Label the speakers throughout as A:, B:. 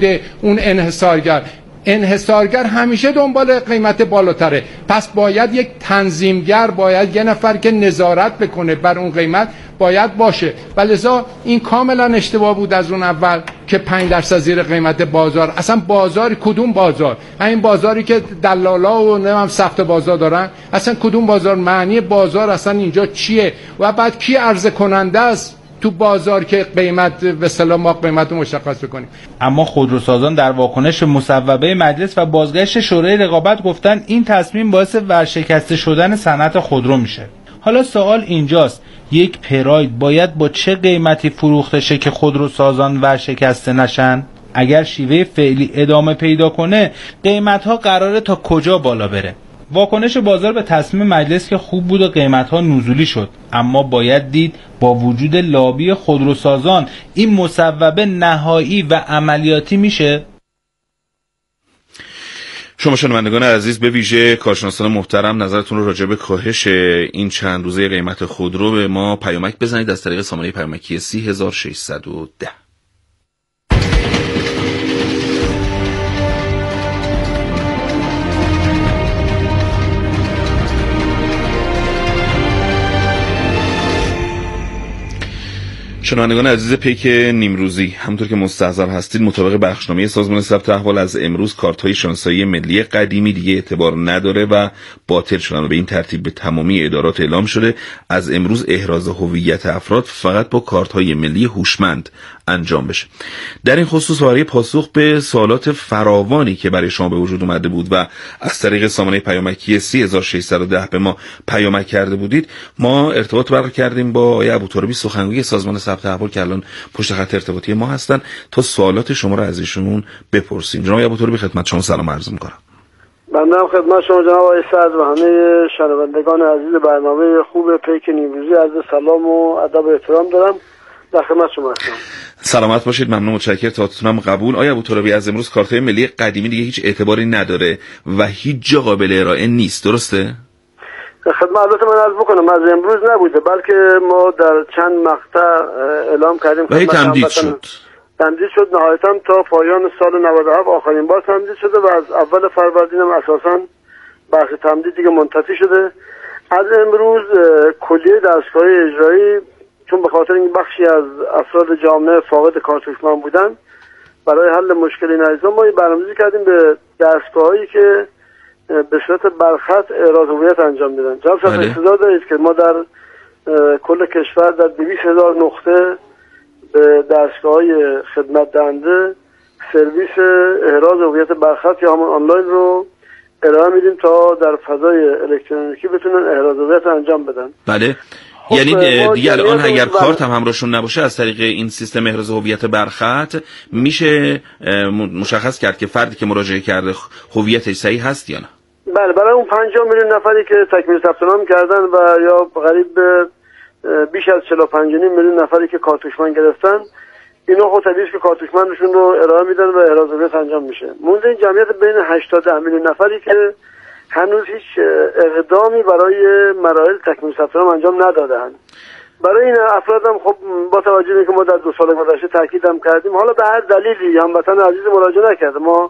A: اون انحصارگر همیشه دنبال قیمت بالاتره. پس باید یک تنظیمگر، باید یه نفر که نظارت بکنه بر اون قیمت باید باشه. ولذا این کاملا اشتباه بود از اون اول که 5% زیر قیمت بازار. اصلا بازار کدوم بازار؟ این بازاری که دلالا و نمیدونم سخت بازار دارن، اصلا کدوم بازار؟ معنی بازار اصلا اینجا چیه؟ و بعد کی عرضه کننده است تو بازار که قیمت به اصطلاح ما قیمت رو مشخص بکنیم؟
B: اما خودروسازان در واکنش مصوبه مجلس و بازگشت شورای رقابت گفتن این تصمیم باعث ورشکسته شدن صنعت خودرو میشه. حالا سوال اینجاست، یک پراید باید با چه قیمتی فروخته شه که خودروسازان ورشکسته نشن؟ اگر شیوه فعلی ادامه پیدا کنه قیمت‌ها قراره تا کجا بالا بره؟ واکنش بازار به تصمیم مجلس که خوب بود و قیمت‌ها نزولی شد، اما باید دید با وجود لابی خودروسازان این مصوبه نهایی و عملیاتی میشه؟
C: شما شنوندگان عزیز، به ویژه کارشناسان محترم، نظرتون رو راجع به کاهش این چند روزه قیمت خودرو به ما پیامک بزنید از طریق سامانه پیامکی 30610. شنوندگان عزیز پیک نیمروزی، همونطور که مستحضر هستید مطابق بخشنامه سازمان ثبت احوال از امروز کارت‌های شناسایی ملی قدیمی دیگه اعتبار نداره و باطل شدن و به این ترتیب به تمامی ادارات اعلام شده از امروز احراز هویت افراد فقط با کارت‌های ملی هوشمند انجام بشه. در این خصوص برای پاسخ به سوالات فراوانی که برای شما به وجود اومده بود و از طریق سامانه پیامکی 3610 به ما پیامک کرده بودید، ما ارتباط برقرار کردیم با آقای ابوترابی، سخنگوی سازمان ثبت احوال که الان پشت خط ارتباطی ما هستن تا سوالات شما رو از ایشون بپرسیم. جناب ابوترابی، خدمت شما سلام عرض می‌کنم.
D: ممنونم خدمت شما جناب آقای صدر و همه شنوندگان عزیز برنامه خوب پیک نیمروزی. عرض سلام و ادب و احترام دارم. در خدمت شما هستم.
C: سلامت باشید، ممنون، متشکرم، تاتونم قبول. آقای ابوترابی، از امروز کارت‌های ملی قدیمی دیگه هیچ اعتباری نداره و هیچ جا قابل ارائه نیست، درسته؟
D: خدمت البته من عرض بکنم از امروز نبوده، بلکه ما در چند مقطع اعلام کردیم
C: و تمدید شد
D: نهایتاً تا پایان سال 97 آخرین بار تمدید شده و از اول فروردین هم اساساً بخش تمدید دیگه منتفی شده. از امروز کلیه دستگاه اجرایی، چون به خاطر این بخشی از افراد جامعه فاقد کارت هوشمند بودن، برای حل مشکل این عزیزان ما برنامه‌ریزی کردیم به دستگاهایی که به صورت برخط احراز هویت انجام میدن. جناب صاحب انتظار دارید که ما در کل کشور در 200,000 نقطه به دستگاه‌های خدمت دهنده سرویس احراز هویت برخط یا همون آنلاین رو ارائه میدیم تا در فضای الکترونیکی بتونن احراز هویت انجام بدن.
C: بله، یعنی دیگه الان اگر کارت هم همراهشون نباشه از طریق این سیستم احراز هویت برخط میشه مشخص کرد که فردی که مراجعه کرده هویتش صحیح هست یا نه؟
D: بله، برای اون 50 میلیون نفری که تکمیل ثبت نام کردن و یا قریب به بیش از 45 میلیون نفری که کارت هوشمند گرفتن، اینا خود طبیعیه که کارت هوشمندشون رو ارائه میدن و احراز هویت انجام میشه. مونده این جمعیت بین 8 تا 10 میلیون نفری که هنوز هیچ اقدامی برای مراحل تکمیل ثبت نام انجام ندادند. برای این افراد هم خب با توجه به که ما در 2 سال گذشته تاکیدم کردیم، حالا به هر دلیلی هموطن عزیز مراجعه نکرده، ما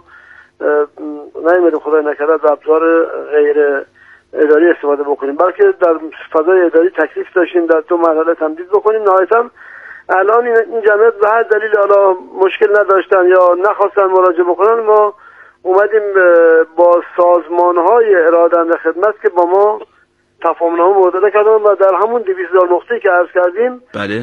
D: نمیدونم خدای نکرده از ابزار غیر اداری استفاده بکنیم، بلکه در فضای اداری تکلیف داشتیم در 2 مرحله تمدید بکنیم. نهایتاً الان این جمعیت به هر دلیل حالا مشکل نداشتن یا نخواستن مراجعه بکنن، ما اومدیم با سازمان‌های ارائه دهنده خدمت که با ما تفاهم‌نامه مبادله کردن و در همون 200,000 نقطه‌ای که عرض کردیم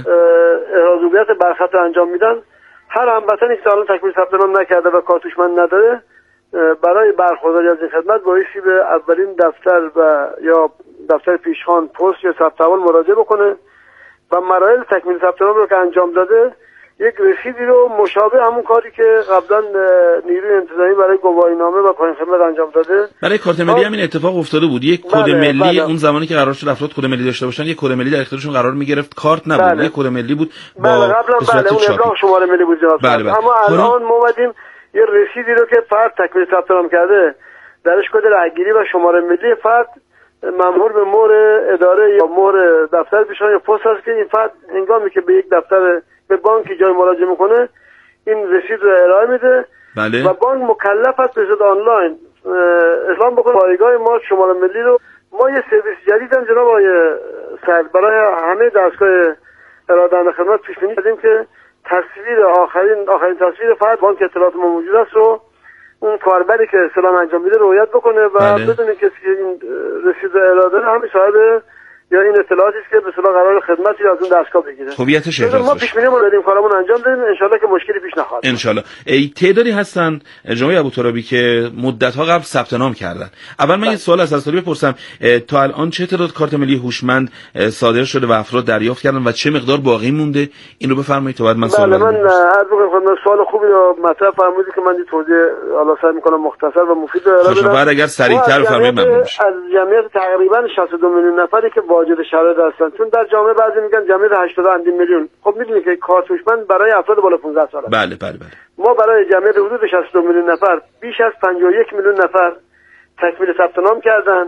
D: احراز هویت برخط انجام میدن. هر هموطنی که الان تکمیل ثبت نام نکرده و کارت هوشمند نداره، برای برخورداری از این خدمت بایستی به اولین دفتر و یا دفتر پیشخوان پست یا ثبت احوال مراجعه بکنه و مراحل تکمیل ثبت نام رو که انجام داده یک رسیدی رو مشابه همون کاری که قبلا نیروی انتظامی برای گواهینامه و پایان خدمت انجام داده
C: برای کارت ملی همین اتفاق افتاده بود. یک کد ملی اون زمانی که قرار شد افراد کد ملی داشته باشن، یک کد ملی در اختیارشون قرار میگرفت، کارت نبود، یک کد ملی بود با
D: قبلا اون ابلاغ شماره ملی بود جناب. اما الان ما اومدیم یه رسیدی رو که فرد تکمیل ثبت نام کرده درش کد رهگیری و شماره ملی فرد مأمور به مهر اداره یا مهر دفتر پیشخوان یا پست هست که این فرد هنگامی که به یک دفتر به بانکی جای مراجعه میکنه این رسید رو ارائه میده.
C: بله.
D: و بانک مکلف است به صورت آنلاین اعلام بکنه پایگاه ما شماره ملی رو. ما یه سرویس جدید هم جناب آقای سعد برای همه دستگاه ارائه دهنده خدمات پیش بینی کردیم که تصویر آخرین تصویر فقط بانک اطلاعات ما موجود است رو اون کاربری که سلام انجام میده رعایت بکنه و بدون کسی که این رسید ارائه داره همین صاحب یا این اطلاعاتی است که به اصطلاح قرار خدمتی از اون دستگاه بگیره.
C: هویتش احراز
D: ما پیش بینیمون دادیم، کارمون انجام دادیم، ان شاءالله که مشکلی پیش نخواهد.
C: ان شاءالله. تعدادی هستن جناب ابوترابی که مدت‌ها قبل ثبت نام کردن. اول من یه سوال از حضرت بپرسم، تا الان چه تعداد کارت ملی هوشمند صادر شده و افراد دریافت کردن و چه مقدار باقی مونده؟ این رو بفرمایید تا بعد من سوال
D: من عرض می‌کنم. سوال خوبی رو مطرح فرمودید که من دی توضیح حالا سعی می‌کنم مختصر و مفید ارائه بدم.
C: بعد اگر سریع‌تر بفرمایید ممنون میشم.
D: از جمعیت تقریبا 62 میلیون نفری که واجد شرایط هستن، چون در جامعه بعضی میگن جمعیت 80 میلیون. خب میدونید که کارت هوشمند برای افراد بالا 15 سال است.
C: بله.
D: ما برای جمعیت حدود 62 میلیون نفر بیش از 51 میلیون نفر تکمیل ثبت نام کردن.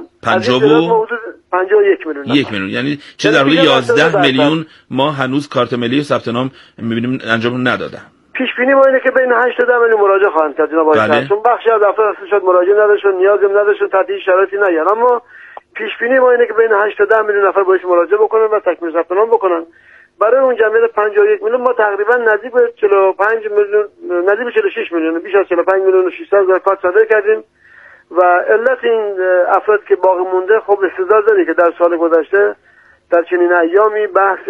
D: 51 میلیون.
C: 1 میلیون یعنی چه در حدود 11 میلیون ما هنوز کارت ملی ثبت نام می‌بینیم انجام ندادن.
D: پیش بینی ما اینه که بین 8 تا 10 میلیون مراجعه خواهند کرد جناب آقای. چون بخشی از افراد شاید مراجعه نداشتن، نیازی نداشتن، تحت شرایطی نیان، اما پیش بینی ما اینه که بین 8 تا 10 میلیون نفر باید مراجعه بکنن و تکمیل ثبت نام بکنن. برای اون جمعیت 51 میلیون ما تقریبا نزدیک به 45 میلیون، نزدیک به 46 میلیون، بیش از 45 میلیون و 600 هزار کارت صادر کردیم. و علت این افراد که باقی مونده خب استدلال داره که در سال گذشته در چنین ایامی بحث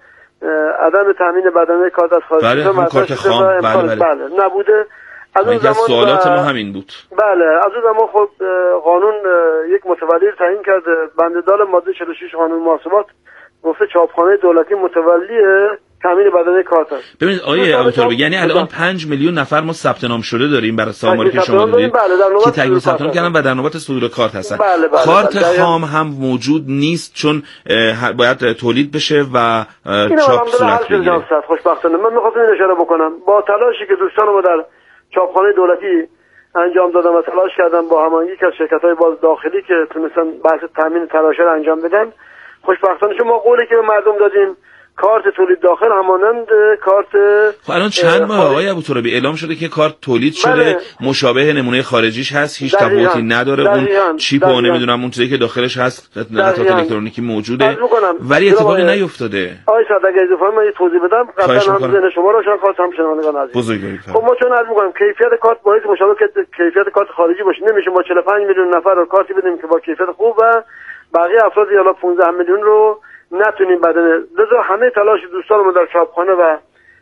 D: عدم تامین بدنه کارت از خارج
C: کارت خام
D: بله نبوده. از اون زمان
C: سوالات ما همین بود.
D: بله، از اون زمان خب قانون یک متولی تعیین کرده. بنده‌دار ماده 46 قانون محاسبات گفته چاپخانه دولتی متولی تامین بدنه کارت است.
C: ببینید آیه ابوترابی، یعنی الان 5 میلیون نفر ما ثبت نام شده داریم برای سامانه که شما دادید که تکمیل ثبت نام کردن و در نوبت صدور کارت هستن. کارت خام هم موجود نیست چون باید تولید بشه و چاپ صورت بگیره.
D: خوشبختانه من می‌خواستم این اشاره بکنم با تلاشی که دوستان ما در چاپخانه دولتی انجام دادن و تلاش کردن با هماهنگی که از شرکت‌های باز داخلی که تونستن بحث تامین تراشه رو انجام بدن، خوشبختانه ما قولی که به مردم دادیم کارت تولید داخل همانند کارت.
C: خب الان چند ماه آقای ابوترابی اعلام شده که کارت تولید شده، مشابه نمونه خارجیش هست، هیچ تفاوتی نداره، اون چیپ و نمیدونم اون چیزی که داخلش هست نقاط الکترونیکی موجوده ولی اتفاقی نیفتاده.
D: آقای صادق اگه بفرمایید من یه توضیح بدم قبلا هم ذهن شما روشن خواستم شنوندگان عزیز.
C: بزرگواری
D: خب ما چون عرض می‌کنم کیفیت کارت باید مشابه کیفیت کارت خارجی باشه. نمیشه ما 45 میلیون نفر رو کارتی بدیم که با کیفیت خوب و بقیه افراد یا 15 میلیون رو نتونیم بدنه. لذا همه تلاش دوستانمون در چاپخانه و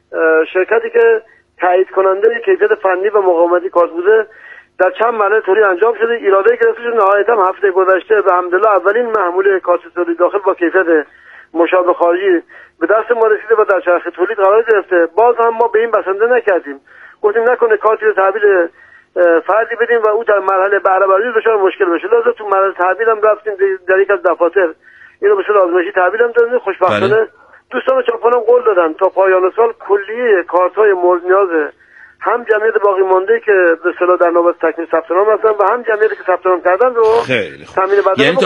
D: شرکتی که تایید کننده کیفیت فنی و مقاومتی کارت بوده در چند مرحله تولید انجام شده. ایراده گرفته شده. نهایتا هفته گذشته به حمدالله اولین محمول کارت تولید داخل با کیفیت مشابه خارجی به دست ما رسیده و در چرخه تولید قرار گرفته. باز هم ما به این بسنده نکردیم، گفتیم نکنه کارتی رو تحویل فردی بدیم و او در مرحله بهره برداری دچار مشکل بشه. لذا تو مرحله تحویل هم رفتیم در یک از دفاتر اینو به صورت آزمایشی تحویل هم دادیم. خوشبختانه دوستان چاپخانه قول دادن تا پایان سال کلیه کارت‌های مورد نیاز هم جمعیت باقی مانده که به اصطلاح در نوبت تکمیل ثبت نام هستن و هم جمعیتی که ثبت نام کردن رو تامین بدنه.
C: یعنی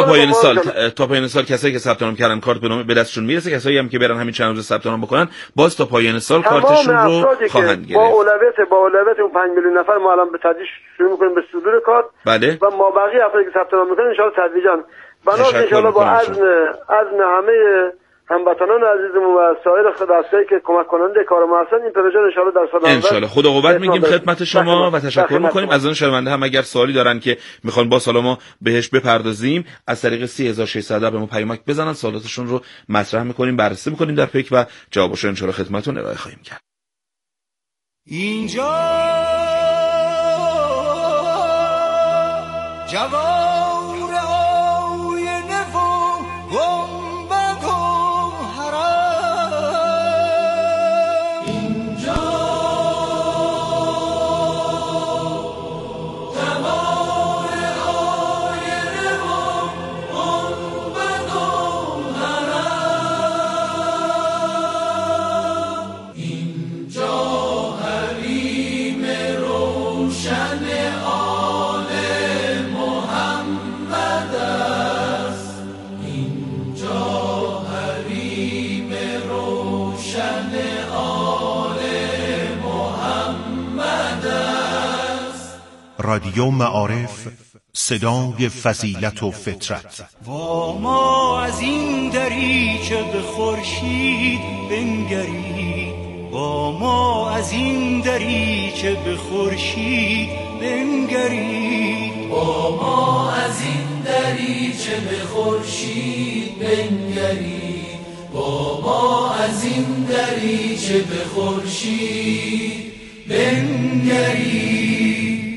C: تا پایان سال کسایی که ثبت نام کردن کارت به دستشون میرسه، کسایی هم که برن همین چند روز ثبت نام بکنن باز تا پایان سال کارتشون رو خواهند گرفت.
D: با اولویت اون 5 میلیون نفر ما الان به تدریج شروع می‌کنیم به صدور کارت.
C: بله.
D: و ما بقیه افرادی که ثبت نام می‌کنن ان شاءالله تدریجاً بنابراین ان شاءالله با عزم همه هموطنان عزیزمون و سایر دستایی که کمک کننده کار ما هستن این پروژه ان شاءالله در سال
C: ان شاءالله خدا قوت میگیم خدمت شما و تشکر میکنیم. از اون شنونده هم اگر سوالی دارن که میخوان با سال ما بهش بپردازیم از طریق 3600 به ما پیامک بزنن، سوالاتشون رو مطرح میکنیم، بررسی میکنیم در پیک و جوابشو ان شاءالله خدمتتون ارائه خواهیم کرد.
E: اینجا جواب
F: آل محمد
E: رادیو معارف، صدای فضیلت و فطرت.
F: با ما از این دریچه به خورشید بنگرید، با ما از این دریچه به خورشید بنگرید،
G: با ما از این دریچه به خورشید بنگرید، با ما از این دریچه به خورشید بنگرید.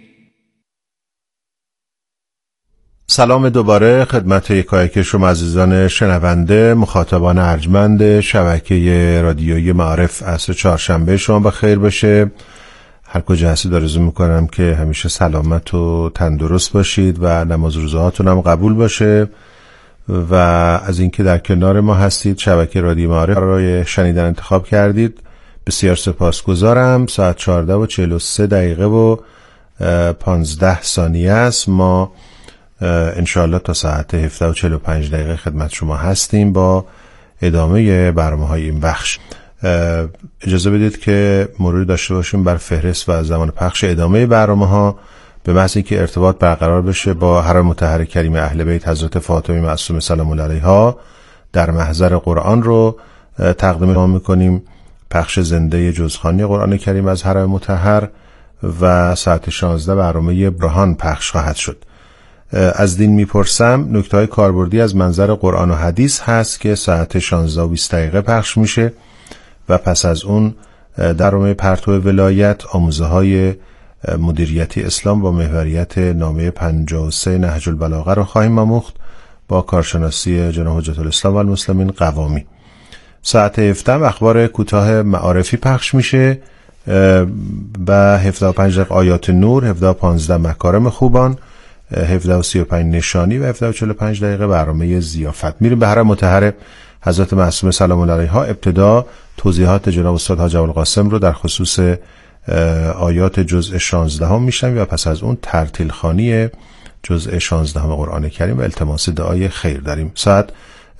E: سلام دوباره خدمت یکایک شما عزیزان شنونده، مخاطبان ارجمند شبکه رادیویی معارف. عصر چهارشنبه شما بخیر باشه. هر کجا هستید آرزو میکنم که همیشه سلامت و تندرست باشید و نماز روزهاتون هم قبول باشه و از اینکه در کنار ما هستید، شبکه رادیو معارف برای شنیدن انتخاب کردید، بسیار سپاسگزارم. ساعت 14:43 و 15 ثانیه است. ما انشاءالله تا ساعت 17:45 خدمت شما هستیم با ادامه برنامه‌های این بخش. اجازه بدید که مروری داشته باشیم بر فهرست و زمان پخش ادامه برنامه‌ها، به محض اینکه ارتباط برقرار بشه با حرم مطهر کریم اهل بیت حضرت فاطمه معصومه سلام الله علیها در محضر قرآن رو تقدیم شما می‌کنیم. پخش زنده جزخوانی قرآن کریم از حرم مطهر و ساعت 16 برنامه برهان پخش خواهد شد. از دین میپرسم نکته‌های کاربردی از منظر قرآن و حدیث هست که ساعت 16:20 پخش میشه و پس از اون در حومه پرتو ولایت آموزه‌های مدیریتی اسلام با محوریت نامه 53 نهج البلاغه رو خواهیم آموخت با کارشناسی جناب حجت الاسلام و المسلمین قوامی. ساعت 17 اخبار کوتاه معارفی پخش میشه و 17:05 آیات نور، 17:15 مکارم خوبان، 17:35 نشانی و 17:45 برنامه ضیافت. میریم به حرم مطهر حضرت معصومه سلام الله علیها. ابتدا توضیحات جناب استاد حاج ابوالقاسم رو در خصوص آیات جزء 16 میشنویم و پس از اون ترتیل خوانی جزء 16 قرآن کریم و التماس دعای خیر داریم. ساعت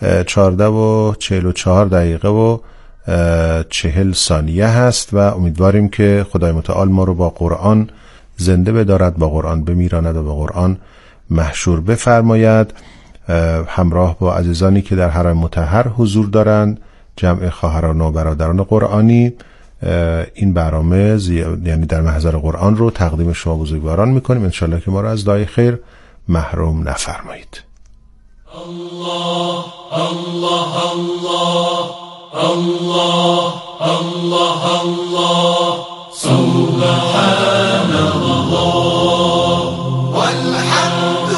E: 14:44 و 40 ثانیه هست و امیدواریم که خدای متعال ما رو با قرآن زنده بدارد، با قرآن بمیراند و با قرآن محشور بفرماید. همراه با عزیزانی که در حرم مطهر حضور دارند، جمع خواهران و برادران قرآنی، این برنامه یعنی در محضر قرآن رو تقدیم شما بزرگواران میکنیم. انشالله که ما رو از دعای خیر محروم نفرمایید.
G: الله الله الله الله الله الله سبحان الله والحمد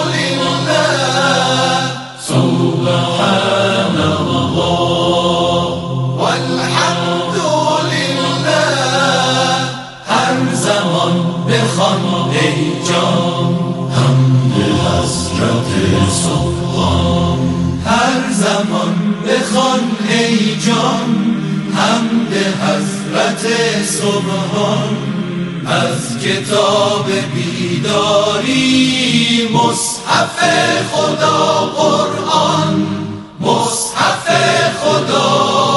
G: لله سبحان الله والحمد لله. هر زمان بخوان ای جان حمد حضرت سبحان، هر زمان بخوان ای جان حمد حضرت سبحان. از کتاب بیداری مصحف خدا قرآن، مصحف خدا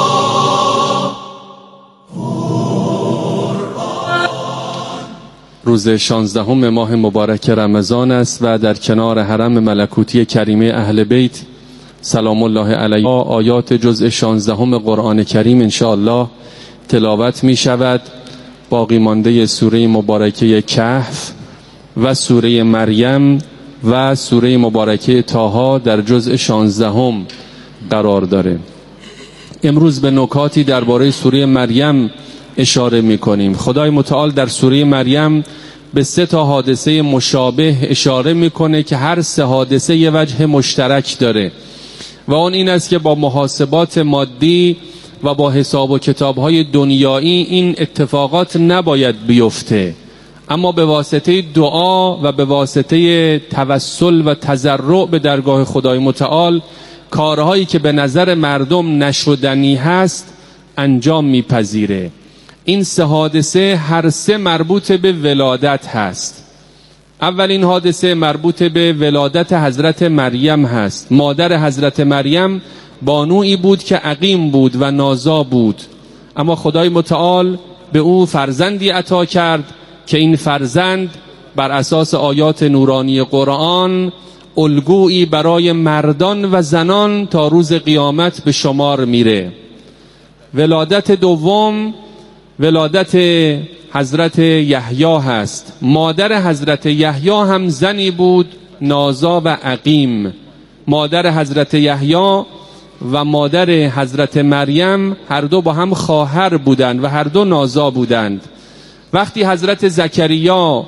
G: قرآن.
H: روز 16 ماه مبارک رمضان است و در کنار حرم ملکوتی کریمه اهل بیت سلام الله علیها آیات جزء 16 قرآن کریم انشاءالله تلاوت می شود. باقی مانده سوره مبارکه کهف و سوره مریم و سوره مبارکه طه در جزء 16 قرار داره. امروز به نکاتی درباره سوره مریم اشاره می کنیم. خدای متعال در سوره مریم به 3 حادثه مشابه اشاره میکنه که هر 3 حادثه یه وجه مشترک داره و اون این است که با محاسبات مادی و با حساب و کتاب‌های دنیایی این اتفاقات نباید بیفته، اما به واسطه دعا و به واسطه توسل و تضرع به درگاه خدای متعال کارهایی که به نظر مردم نشدنی هست انجام میپذیره. این 3 حادثه هر 3 مربوط به ولادت هست. اولین حادثه مربوط به ولادت حضرت مریم هست. مادر حضرت مریم بانویی بود که عقیم بود و نازا بود، اما خدای متعال به او فرزندی عطا کرد که این فرزند بر اساس آیات نورانی قرآن الگویی برای مردان و زنان تا روز قیامت به شمار میره. ولادت دوم ولادت حضرت یحیی هست. مادر حضرت یحیی هم زنی بود نازا و عقیم. مادر حضرت یحیی و مادر حضرت مریم هر دو با هم خواهر بودند و هر دو نازا بودند. وقتی حضرت زکریا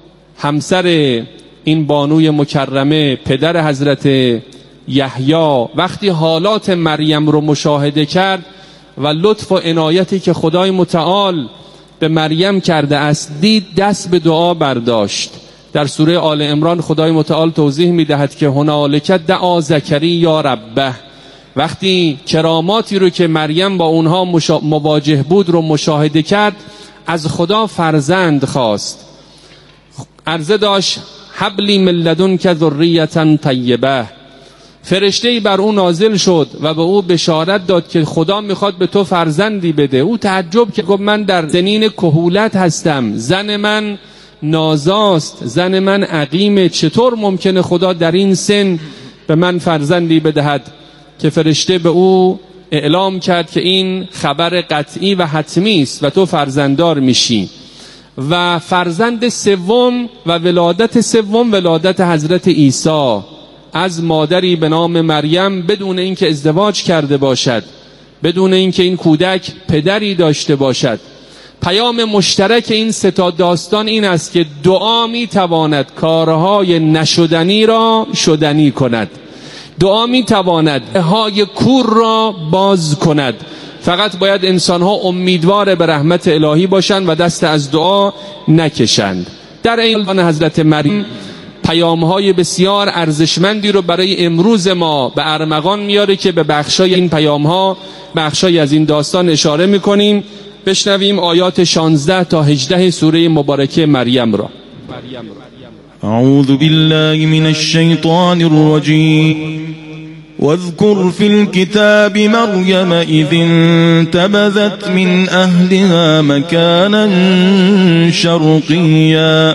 H: همسر این بانوی مکرمه پدر حضرت یحیی وقتی حالات مریم رو مشاهده کرد و لطف و عنایتی که خدای متعال به مریم کرده است دید، دست به دعا برداشت. در سوره آل عمران خدای متعال توضیح می‌دهد که هنالک دعا زکریا ربه. وقتی کراماتی رو که مریم با اونها مواجه بود رو مشاهده کرد، از خدا فرزند خواست. عرضه داشت حبلی من لدنک ذریة طیبه. فرشته‌ای بر او نازل شد و به او بشارت داد که خدا میخواد به تو فرزندی بده. او تعجب که گفت من در سنین کهولت هستم، زن من نازاست، زن من عقیمه، چطور ممکنه خدا در این سن به من فرزندی بدهد؟ که فرشته به او اعلام کرد که این خبر قطعی و حتمی است و تو فرزنددار میشی. و فرزند سوم و ولادت سوم ولادت حضرت عیسی از مادری به نام مریم بدون اینکه ازدواج کرده باشد، بدون اینکه این کودک پدری داشته باشد. پیام مشترک این سه تا داستان این است که دعا میتواند کارهای نشدنی را شدنی کند. دعا میتواند های کور را باز کند. فقط باید انسانها امیدوار به رحمت الهی باشند و دست از دعا نکشند. در این حضرت مریم پیام‌های بسیار ارزشمندی رو برای امروز ما به ارمغان میاره که به بخشای این پیام‌ها، بخشای از این داستان اشاره میکنیم. بشنویم آیات 16 تا 18 سوره مبارکه مریم را.
I: اعوذ بالله من الشیطان الرجیم واذكر في الكتاب مريم إذ انتبذت من أهلها مكانا شرقيا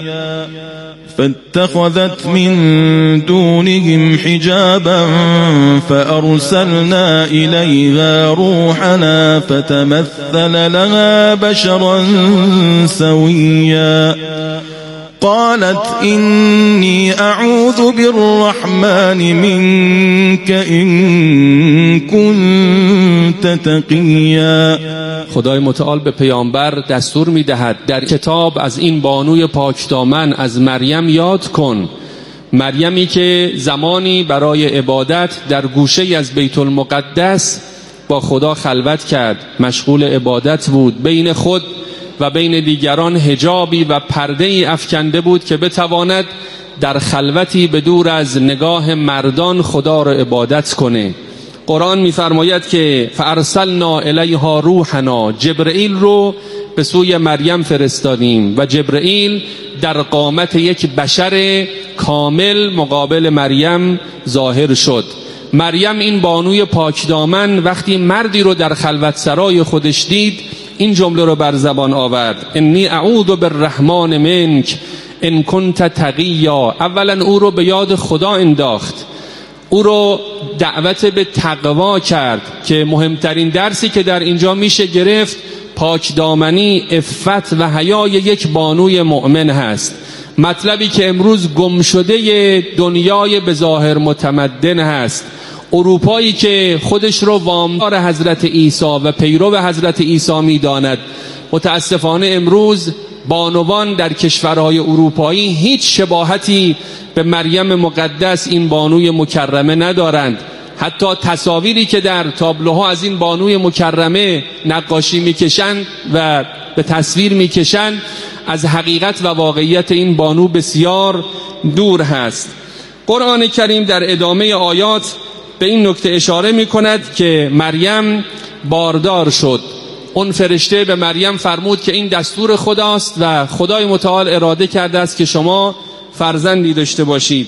I: فاتخذت من دونهم حجابا فأرسلنا إليها روحنا فتمثل لها بشرا سويا قالت إني أعوذ بالرحمن منك إن كنت تقيا.
H: خدای متعال به پیامبر دستور می‌دهد در کتاب از این بانوی پاکدامن از مریم یاد کن. مریمی که زمانی برای عبادت در گوشه‌ای از بیت المقدس با خدا خلوت کرد، مشغول عبادت بود، بین خود و بین دیگران حجابی و پرده‌ای افکنده بود که بتواند در خلوتی به دور از نگاه مردان خدا را عبادت کنه. قرآن می‌فرماید که فارسلنا الیها روحنا، جبرئیل رو به سوی مریم فرستادیم و جبرئیل در قامت یک بشر کامل مقابل مریم ظاهر شد. مریم این بانوی پاکدامن وقتی مردی رو در خلوت سرای خودش دید این جمله رو بر زبان آورد: انی اعوذ بالرحمن منک ان کنت تقیا. اولا او رو به یاد خدا انداخت، او رو دعوت به تقوا کرد که مهمترین درسی که در اینجا میشه گرفت پاکدامنی، عفت و حیای یک بانوی مؤمن هست. مطلبی که امروز گم شده دنیای به ظاهر متمدن هست. اروپایی که خودش رو وامدار حضرت عیسی و پیرو حضرت عیسی میداند، متاسفانه امروز بانوان در کشورهای اروپایی هیچ شباهتی به مریم مقدس این بانوی مکرمه ندارند. حتی تصاویری که در تابلوها از این بانوی مکرمه نقاشی میکشند و به تصویر میکشند از حقیقت و واقعیت این بانو بسیار دور هست. قرآن کریم در ادامه آیات به این نکته اشاره میکند که مریم باردار شد. اون فرشته به مریم فرمود که این دستور خداست و خدای متعال اراده کرده است که شما فرزندی داشته باشید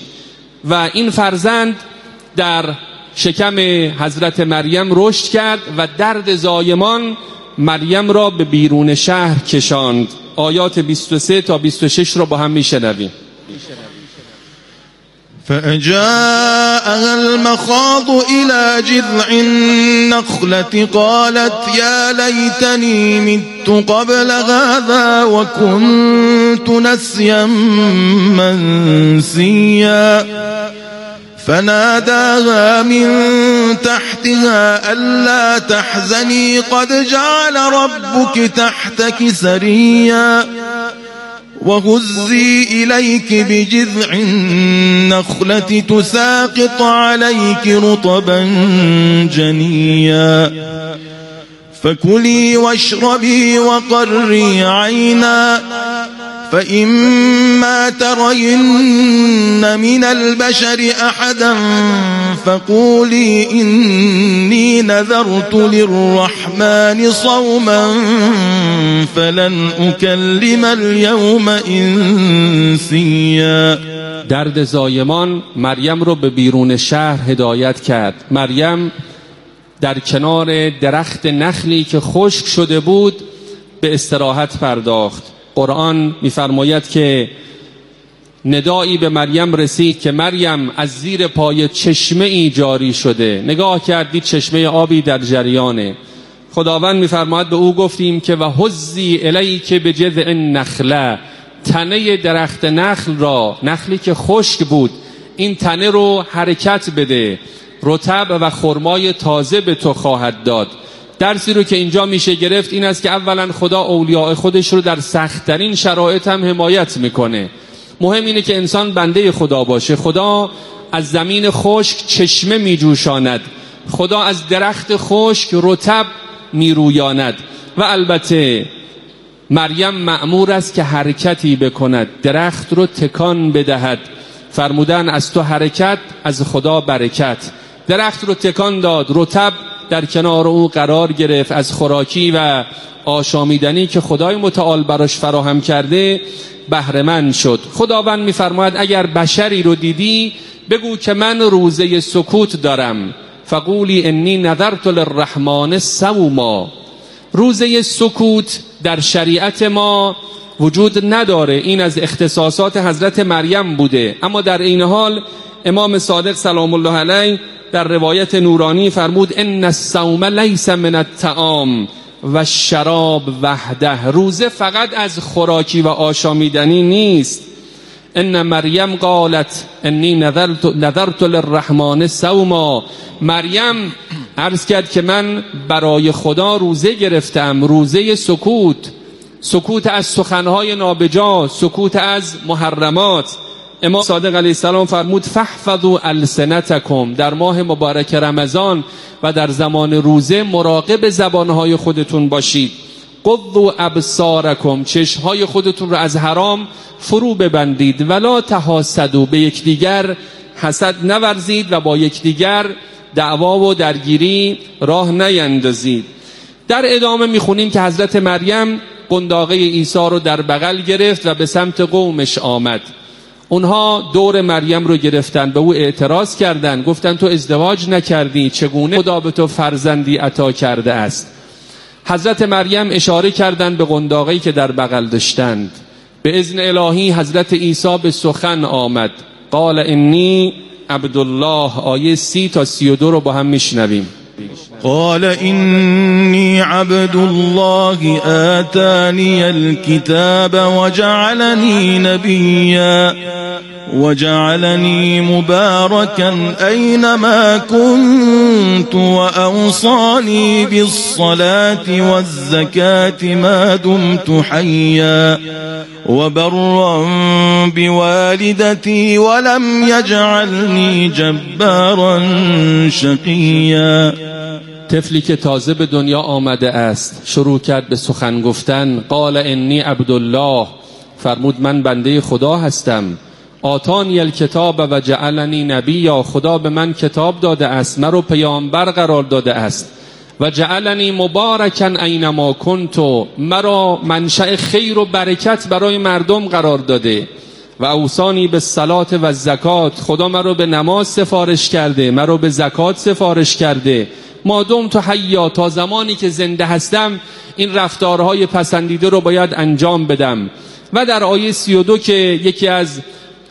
H: و این فرزند در شکم حضرت مریم رشد کرد و درد زایمان مریم را به بیرون شهر کشاند. آیات 23 تا 26 را با هم میشنویم.
I: فأجاءها المخاض إلى جذع النخلة قالت يا ليتني مت قبل هذا وكنت نسيا منسيا فناداها من تحتها ألا تحزني قد جعل ربك تحتك سريا وهزي إليك بجذع النخلة تساقط عليك رطبا جنيا فكلي واشربي وقري عينا فإما ترين من البشر أحدا فقولي إني نذرت للرحمن صوما فلن أكلم اليوم إنسيا.
H: درد زایمان مریم رو به بیرون شهر هدایت کرد. مریم در کنار درخت نخلی که خشک شده بود به استراحت پرداخت. قرآن می‌فرماید که ندایی به مریم رسید که مریم از زیر پای چشمه ای جاری شده. نگاه کردید چشمه آبی در جریانه. خداوند می‌فرماید به او گفتیم که و هزی الیک بجذع النخله، تنه درخت نخل را، نخلی که خشک بود، این تنه رو حرکت بده، رطب و خرمای تازه به تو خواهد داد. درسی رو که اینجا میشه گرفت این است که اولا خدا اولیاء خودش رو در سخت‌ترین شرایط هم حمایت میکنه. مهم اینه که انسان بنده خدا باشه. خدا از زمین خشک چشمه میجوشاند، خدا از درخت خشک رطب میرویاند و البته مریم مأمور است که حرکتی بکند، درخت رو تکان بدهد. فرمودن از تو حرکت از خدا برکت. درخت رو تکان داد، رطب در کنار او قرار گرفت، از خوراکی و آشامیدنی که خدای متعال براش فراهم کرده بهره مند شد. خداوند می‌فرماید اگر بشری رو دیدی بگو که من روزه سکوت دارم، فقولی انی نذرت للرحمن صوما. روزه سکوت در شریعت ما وجود نداره، این از اختصاصات حضرت مریم بوده. اما در این حال امام صادق سلام الله علیه در روایت نورانی فرمود ان الصوم لیس من الطعام و الشراب وحده. روزه فقط از خوراکی و آشامیدنی نیست. ان مریم قالت انی نذرت للرحمن صوما. مریم عرض کرد که من برای خدا روزه گرفتم، روزه سکوت، سکوت از سخنهای نابجا، سکوت از محرمات. امام صادق علیه السلام فرمود فاحفظوا السنتکم، در ماه مبارک رمضان و در زمان روزه مراقب زبانهای خودتون باشید. قضوا ابصارکم، چشمهای خودتون را از حرام فرو ببندید. ولا تحاسدوا، به یکدیگر حسد نورزید و با یکدیگر دعوا و درگیری راه نیندازید. در ادامه میخونیم که حضرت مریم قنداقه عیسی رو در بغل گرفت و به سمت قومش آمد. اونها دور مریم رو گرفتن، به او اعتراض کردند، گفتند تو ازدواج نکردی، چگونه خدا به تو فرزندی عطا کرده است؟ حضرت مریم اشاره کردند به قنداقه‌ای که در بغل داشتند. به اذن الهی حضرت عیسی به سخن آمد. قال انی عبدالله. آیه 30 تا 32 رو با هم میشنویم.
I: قال إني عبد الله آتاني الكتاب وجعلني نبيا وجعلني مباركا أينما كنت وأوصاني بالصلاة والزكاة ما دمت حيا وبرا بوالدتي ولم يجعلني جبارا شقيا.
H: طفلی که تازه به دنیا آمده است شروع کرد به سخن گفتن. قال انی عبدالله، فرمود من بنده خدا هستم. آتانی الکتاب و جعلنی نبیا، خدا به من کتاب داده است، مرا پیامبر قرار داده است. و جعلنی مبارکا اینما کنتو، مرا منشأ خیر و برکت برای مردم قرار داده. و اوصانی به صلات و زکات، خدا مرا به نماز سفارش کرده، مرا به زکات سفارش کرده. مادم تو حیا، تا زمانی که زنده هستم این رفتارهای پسندیده رو باید انجام بدم. و در آیه 32 که یکی از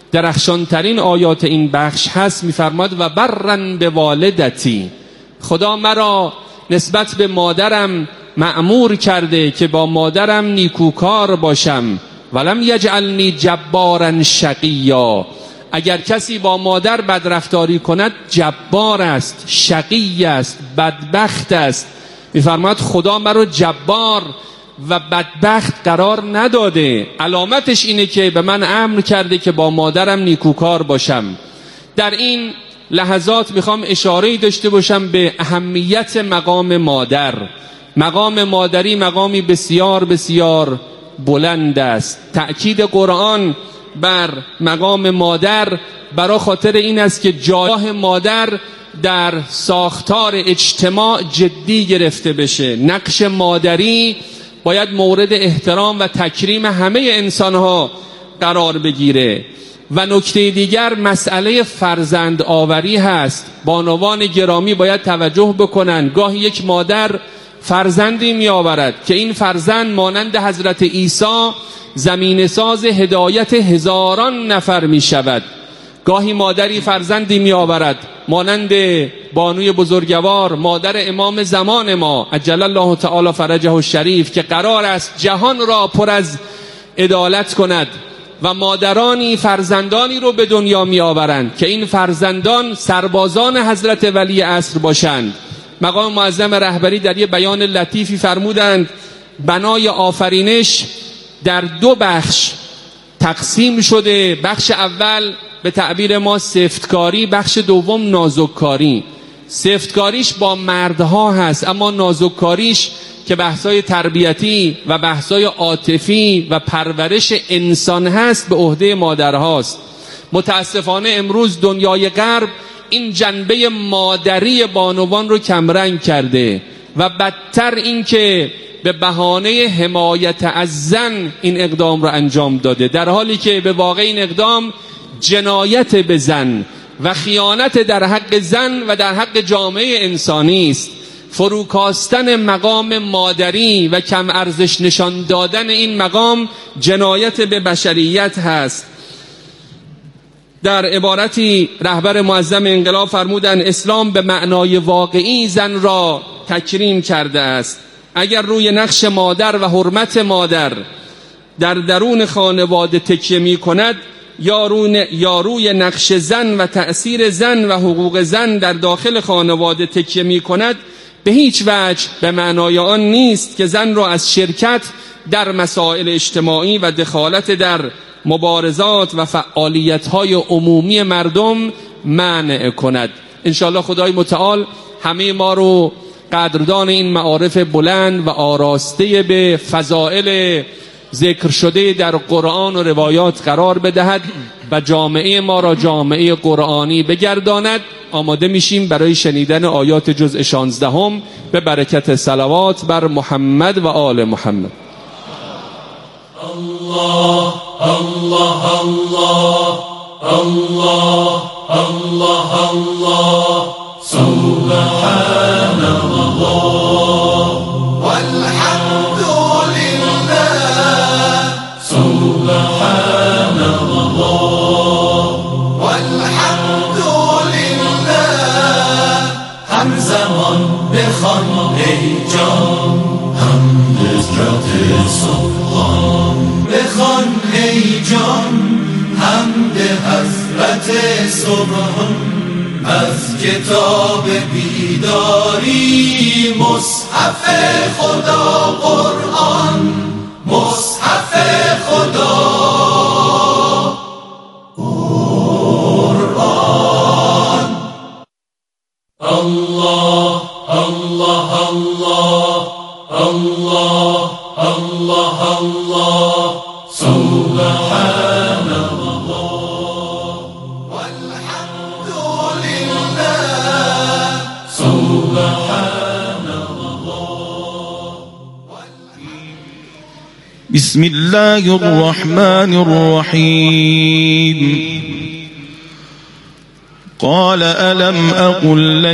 H: درخشانترین آیات این بخش هست، میفرماد و برن به والدتی، خدا مرا نسبت به مادرم مأمور کرده که با مادرم نیکوکار باشم. ولم یجعلنی جبارا شقیا، اگر کسی با مادر بدرفتاری کند جبار است، شقی است، بدبخت است. میفرماد خدا مرا جبار و بدبخت قرار نداده، علامتش اینه که به من امر کرده که با مادرم نیکوکار باشم. در این لحظات میخوام اشاره‌ای داشته باشم به اهمیت مقام مادر. مقام مادری مقامی بسیار بسیار بلند است. تأکید قرآن بر مقام مادر برای خاطر این است که جای مادر در ساختار اجتماع جدی گرفته بشه. نقش مادری باید مورد احترام و تکریم همه انسانها قرار بگیره. و نکته دیگر مسئله فرزند آوری هست. بانوان گرامی باید توجه بکنن، گاهی یک مادر فرزندی می آورد که این فرزند مانند حضرت عیسی زمین ساز هدایت هزاران نفر می شود. گاهی مادری فرزندی می آورد مانند بانوی بزرگوار، مادر امام زمان ما عجل الله تعالی فرجه الشریف، که قرار است جهان را پر از عدالت کند. و مادرانی فرزندانی رو به دنیا می آورند که این فرزندان سربازان حضرت ولی عصر باشند. مقام معظم رهبری در یه بیان لطیفی فرمودند بنای آفرینش در دو بخش تقسیم شده. بخش اول به تعبیر ما سفتکاری، بخش دوم نازککاری. سفتکاریش با مردها هست، اما نازککاریش که بحثای تربیتی و بحثای عاطفی و پرورش انسان هست به عهده مادرهاست. متاسفانه امروز دنیای غرب این جنبه مادری بانوان رو کمرنگ کرده و بدتر این که به بهانه حمایت از زن این اقدام رو انجام داده، در حالی که به واقع این اقدام جنایت به زن و خیانت در حق زن و در حق جامعه انسانی است. فروکاستن مقام مادری و کم ارزش نشان دادن این مقام جنایت به بشریت هست. در عبارتی رهبر معظم انقلاب فرمودند اسلام به معنای واقعی زن را تکریم کرده است. اگر روی نقش مادر و حرمت مادر در درون خانواده تکیه می کند یا روی نقش زن و تأثیر زن و حقوق زن در داخل خانواده تکیه می کند، به هیچ وجه به معنای آن نیست که زن را از شرکت در مسائل اجتماعی و دخالت در مبارزات و فعالیت‌های عمومی مردم منع کند. انشاءالله خدای متعال همه ما رو قدردان این معارف بلند و آراسته به فضائل ذکر شده در قرآن و روایات قرار بدهد و جامعه ما را جامعه قرآنی بگرداند. آماده میشیم برای شنیدن آیات جزء 16 به برکت صلوات بر محمد و آل محمد.
G: الله الله الله الله الله الله سبحان الله والحمد لله سبحان الله والحمد لله همزمان بخوان ای جان حمد سبحان بخوان ای جان حمد حضرت سبحان از کتاب بیداری مصحف خدا قرآن مصحف خدا قرآن الله الله الله الله الله الله سبحان الله والحمد لله سبحان الله
I: بسم الله الرحمن الرحيم قال ألم أقل لك